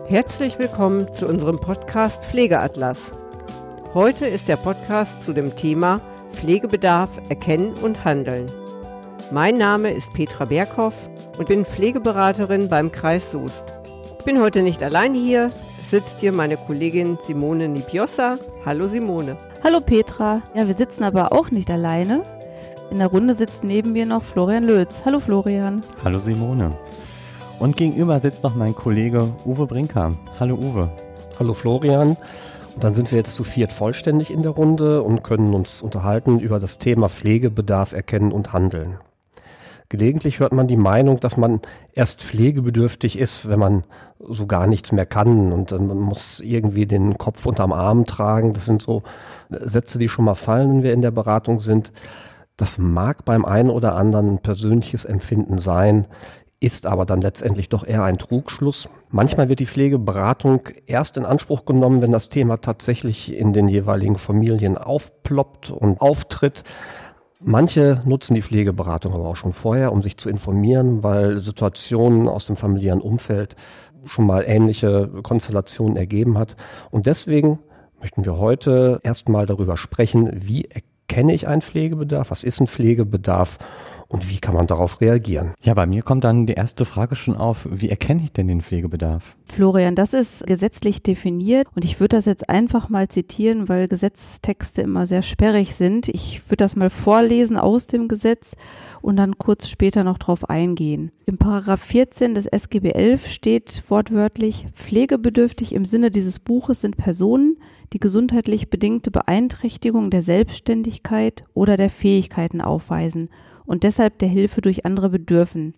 Herzlich willkommen zu unserem Podcast Pflegeatlas. Heute ist der Podcast zu dem Thema Pflegebedarf erkennen und handeln. Mein Name ist Petra Berghoff und bin Pflegeberaterin beim Kreis Soest. Ich bin heute nicht allein hier, es sitzt hier meine Kollegin Simone Nipiossa. Hallo Simone. Hallo Petra. Ja, wir sitzen aber auch nicht alleine. In der Runde sitzt neben mir noch Florian Lötz. Hallo Florian. Hallo Simone. Und gegenüber sitzt noch mein Kollege Uwe Brinker. Hallo Uwe. Hallo Florian. Und dann sind wir jetzt zu viert vollständig in der Runde und können uns unterhalten über das Thema Pflegebedarf erkennen und handeln. Gelegentlich hört man die Meinung, dass man erst pflegebedürftig ist, wenn man so gar nichts mehr kann und man muss irgendwie den Kopf unterm Arm tragen. Das sind so Sätze, die schon mal fallen, wenn wir in der Beratung sind. Das mag beim einen oder anderen ein persönliches Empfinden sein, ist aber dann letztendlich doch eher ein Trugschluss. Manchmal wird die Pflegeberatung erst in Anspruch genommen, wenn das Thema tatsächlich in den jeweiligen Familien aufploppt und auftritt. Manche nutzen die Pflegeberatung aber auch schon vorher, um sich zu informieren, weil Situationen aus dem familiären Umfeld schon mal ähnliche Konstellationen ergeben hat. Und deswegen möchten wir heute erstmal darüber sprechen, wie erkenne ich einen Pflegebedarf, was ist ein Pflegebedarf und wie kann man darauf reagieren? Ja, bei mir kommt dann die erste Frage schon auf, wie erkenne ich denn den Pflegebedarf? Florian, das ist gesetzlich definiert und ich würde das jetzt einfach mal zitieren, weil Gesetzestexte immer sehr sperrig sind. Ich würde das mal vorlesen aus dem Gesetz und dann kurz später noch drauf eingehen. Im Paragraph 14 des SGB 11 steht wortwörtlich: Pflegebedürftig im Sinne dieses Buches sind Personen, die gesundheitlich bedingte Beeinträchtigung der Selbstständigkeit oder der Fähigkeiten aufweisen und deshalb der Hilfe durch andere bedürfen.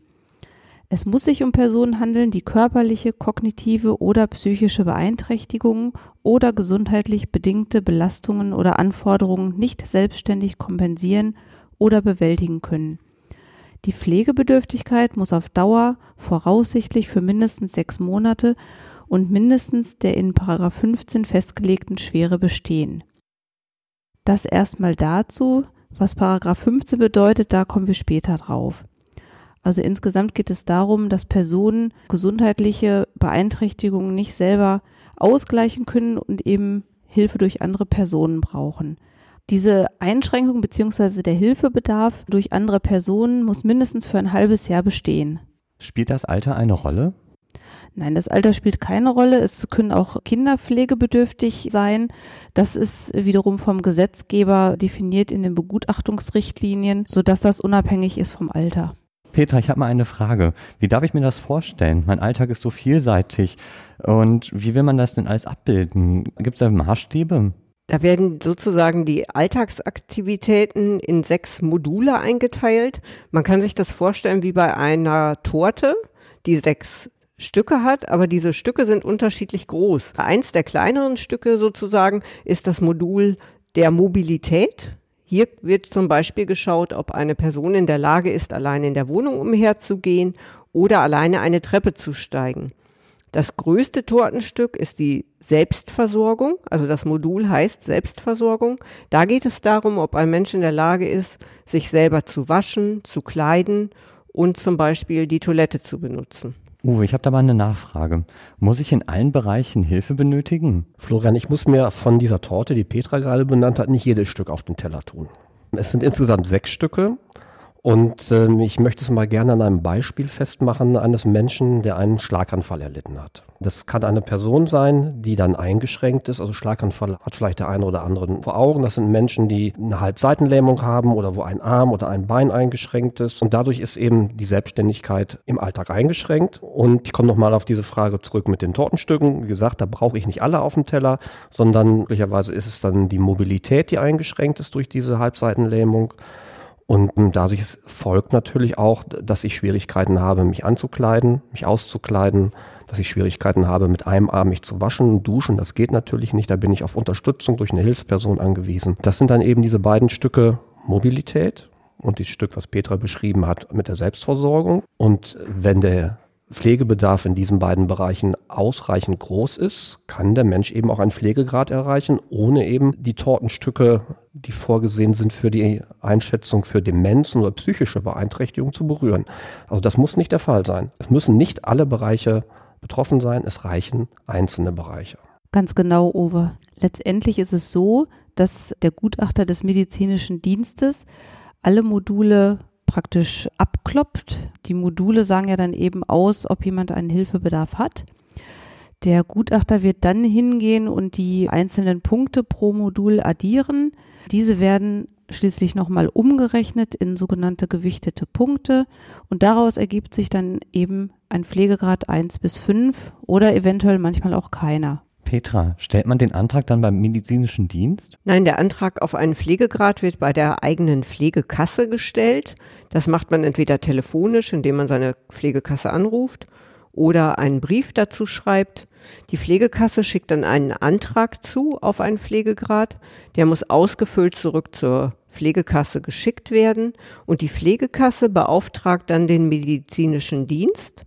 Es muss sich um Personen handeln, die körperliche, kognitive oder psychische Beeinträchtigungen oder gesundheitlich bedingte Belastungen oder Anforderungen nicht selbstständig kompensieren oder bewältigen können. Die Pflegebedürftigkeit muss auf Dauer voraussichtlich für mindestens 6 Monate und mindestens der in § 15 festgelegten Schwere bestehen. Das erstmal dazu. Was § 15 bedeutet, da kommen wir später drauf. Also insgesamt geht es darum, dass Personen gesundheitliche Beeinträchtigungen nicht selber ausgleichen können und eben Hilfe durch andere Personen brauchen. Diese Einschränkung bzw. der Hilfebedarf durch andere Personen muss mindestens für ein halbes Jahr bestehen. Spielt das Alter eine Rolle? Nein, das Alter spielt keine Rolle. Es können auch Kinder pflegebedürftig sein. Das ist wiederum vom Gesetzgeber definiert in den Begutachtungsrichtlinien, sodass das unabhängig ist vom Alter. Petra, ich habe mal eine Frage. Wie darf ich mir das vorstellen? Mein Alltag ist so vielseitig. Und wie will man das denn alles abbilden? Gibt es da Maßstäbe? Da werden sozusagen die Alltagsaktivitäten in 6 Module eingeteilt. Man kann sich das vorstellen wie bei einer Torte, die 6 Stücke hat, aber diese Stücke sind unterschiedlich groß. Eins der kleineren Stücke sozusagen ist das Modul der Mobilität. Hier wird zum Beispiel geschaut, ob eine Person in der Lage ist, alleine in der Wohnung umherzugehen oder alleine eine Treppe zu steigen. Das größte Tortenstück ist die Selbstversorgung, also das Modul heißt Selbstversorgung. Da geht es darum, ob ein Mensch in der Lage ist, sich selber zu waschen, zu kleiden und zum Beispiel die Toilette zu benutzen. Uwe, ich habe da mal eine Nachfrage. Muss ich in allen Bereichen Hilfe benötigen? Florian, ich muss mir von dieser Torte, die Petra gerade benannt hat, nicht jedes Stück auf den Teller tun. Es sind insgesamt 6 Stücke. Und ich möchte es mal gerne an einem Beispiel festmachen eines Menschen, der einen Schlaganfall erlitten hat. Das kann eine Person sein, die dann eingeschränkt ist. Also Schlaganfall hat vielleicht der eine oder andere vor Augen. Das sind Menschen, die eine Halbseitenlähmung haben oder wo ein Arm oder ein Bein eingeschränkt ist. Und dadurch ist eben die Selbstständigkeit im Alltag eingeschränkt. Und ich komme nochmal auf diese Frage zurück mit den Tortenstücken. Wie gesagt, da brauche ich nicht alle auf dem Teller, sondern möglicherweise ist es dann die Mobilität, die eingeschränkt ist durch diese Halbseitenlähmung. Und dadurch folgt natürlich auch, dass ich Schwierigkeiten habe, mich anzukleiden, mich auszukleiden, dass ich Schwierigkeiten habe, mit einem Arm mich zu waschen, duschen. Das geht natürlich nicht, da bin ich auf Unterstützung durch eine Hilfsperson angewiesen. Das sind dann eben diese beiden Stücke Mobilität und das Stück, was Petra beschrieben hat, mit der Selbstversorgung. Und wenn der Pflegebedarf in diesen beiden Bereichen ausreichend groß ist, kann der Mensch eben auch einen Pflegegrad erreichen, ohne eben die Tortenstücke, die vorgesehen sind für die Einschätzung für Demenzen oder psychische Beeinträchtigung zu berühren. Also das muss nicht der Fall sein. Es müssen nicht alle Bereiche betroffen sein, es reichen einzelne Bereiche. Ganz genau, Uwe. Letztendlich ist es so, dass der Gutachter des medizinischen Dienstes alle Module praktisch abklopft. Die Module sagen ja dann eben aus, ob jemand einen Hilfebedarf hat. Der Gutachter wird dann hingehen und die einzelnen Punkte pro Modul addieren. Diese werden schließlich nochmal umgerechnet in sogenannte gewichtete Punkte und daraus ergibt sich dann eben ein Pflegegrad 1 bis 5 oder eventuell manchmal auch keiner. Petra, stellt man den Antrag dann beim medizinischen Dienst? Nein, der Antrag auf einen Pflegegrad wird bei der eigenen Pflegekasse gestellt. Das macht man entweder telefonisch, indem man seine Pflegekasse anruft, oder einen Brief dazu schreibt. Die Pflegekasse schickt dann einen Antrag zu auf einen Pflegegrad. Der muss ausgefüllt zurück zur Pflegekasse geschickt werden und die Pflegekasse beauftragt dann den medizinischen Dienst.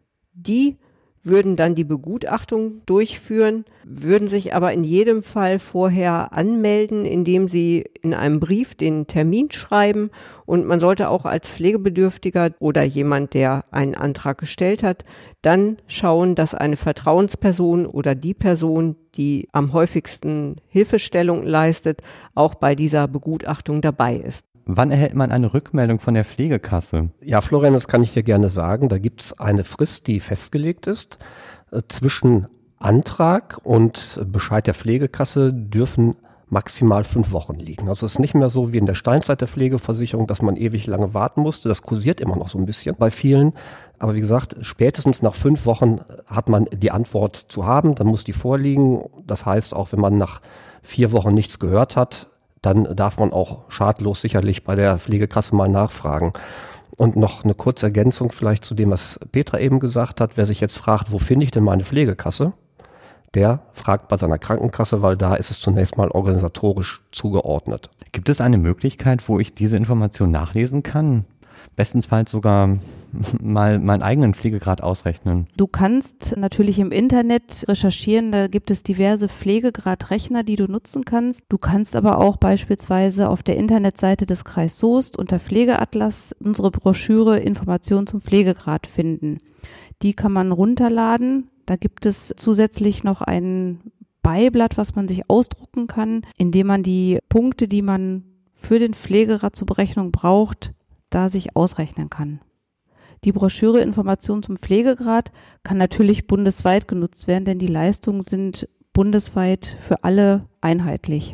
Die würden dann die Begutachtung durchführen, würden sich aber in jedem Fall vorher anmelden, indem sie in einem Brief den Termin schreiben. Und man sollte auch als Pflegebedürftiger oder jemand, der einen Antrag gestellt hat, dann schauen, dass eine Vertrauensperson oder die Person, die am häufigsten Hilfestellung leistet, auch bei dieser Begutachtung dabei ist. Wann erhält man eine Rückmeldung von der Pflegekasse? Ja, Florian, das kann ich dir gerne sagen. Da gibt es eine Frist, die festgelegt ist. Zwischen Antrag und Bescheid der Pflegekasse dürfen maximal 5 Wochen liegen. Also es ist nicht mehr so wie in der Steinzeit der Pflegeversicherung, dass man ewig lange warten musste. Das kursiert immer noch so ein bisschen bei vielen. Aber wie gesagt, spätestens nach 5 Wochen hat man die Antwort zu haben. Dann muss die vorliegen. Das heißt, auch wenn man nach 4 Wochen nichts gehört hat, dann darf man auch schadlos sicherlich bei der Pflegekasse mal nachfragen. Und noch eine kurze Ergänzung vielleicht zu dem, was Petra eben gesagt hat. Wer sich jetzt fragt, wo finde ich denn meine Pflegekasse? Der fragt bei seiner Krankenkasse, weil da ist es zunächst mal organisatorisch zugeordnet. Gibt es eine Möglichkeit, wo ich diese Information nachlesen kann? Bestensfalls sogar mal meinen eigenen Pflegegrad ausrechnen. Du kannst natürlich im Internet recherchieren, da gibt es diverse Pflegegradrechner, die du nutzen kannst. Du kannst aber auch beispielsweise auf der Internetseite des Kreis Soest unter Pflegeatlas unsere Broschüre Informationen zum Pflegegrad finden. Die kann man runterladen. Da gibt es zusätzlich noch ein Beiblatt, was man sich ausdrucken kann, indem man die Punkte, die man für den Pflegegrad zur Berechnung braucht, da sich ausrechnen kann. Die Broschüre Informationen zum Pflegegrad kann natürlich bundesweit genutzt werden, denn die Leistungen sind bundesweit für alle einheitlich.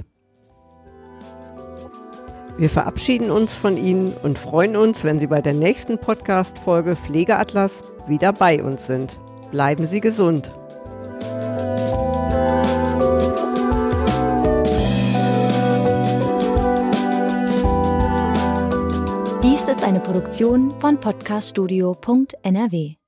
Wir verabschieden uns von Ihnen und freuen uns, wenn Sie bei der nächsten Podcast-Folge Pflegeatlas wieder bei uns sind. Bleiben Sie gesund. Dies ist eine Produktion von podcaststudio.nrw.